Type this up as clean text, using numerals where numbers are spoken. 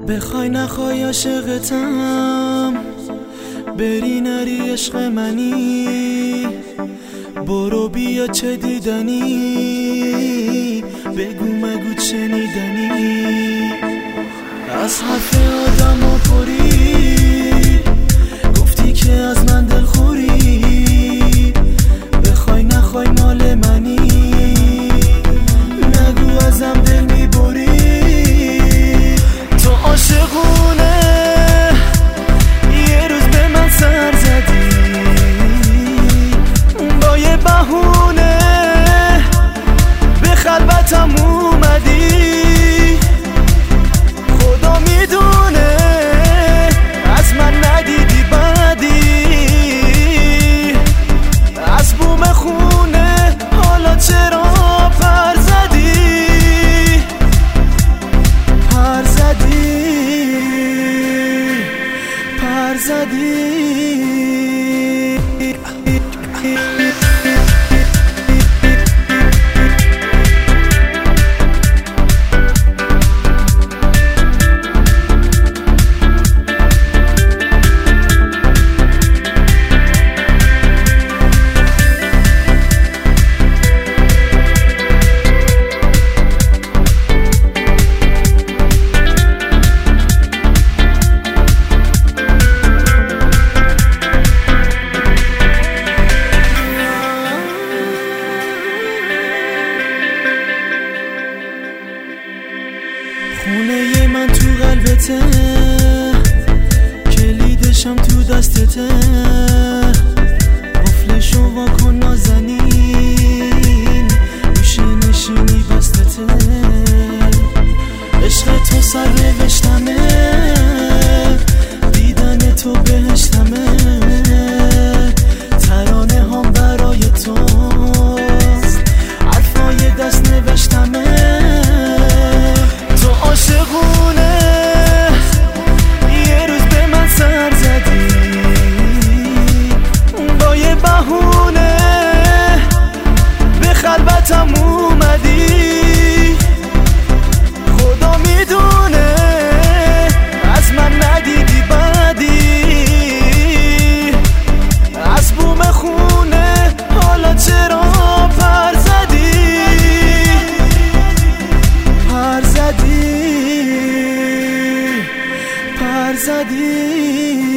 بخوای نخوای عاشقتم، بری نری عشق منی، برو بیا چه دیدنی، بگو مگو شنیدنی. از حرف آدم ها پری، گفتی که از من دلخوری، بخوای نخوای مال منی، نگو ازم دل میبری. تو عاشقونه یه روز به من سر زدی، با یه بهونه به خلوتم اومدی. خدا میدونه از من ندیدی بدی، از بوم خونه حالا چرا پر زدی، پر زدی، پر زدی. خونه من تو قلبته، کلیدشم تو دستته، قفلشو واکن نازنین، میشه نشینی بستته. عشق تو سر نوشتمه، دیدن تو بهشتمه، ترانه هم برای تو، حرفای دست نوشتمه. تو عاشقونه یه روز به من سر زدی، با یه بهونه به خلوتم اومدی. خدا میدونه از من ندیدی بدی، از بوم خونه حالا چرا پر زدی، پر زدی، پر زدی.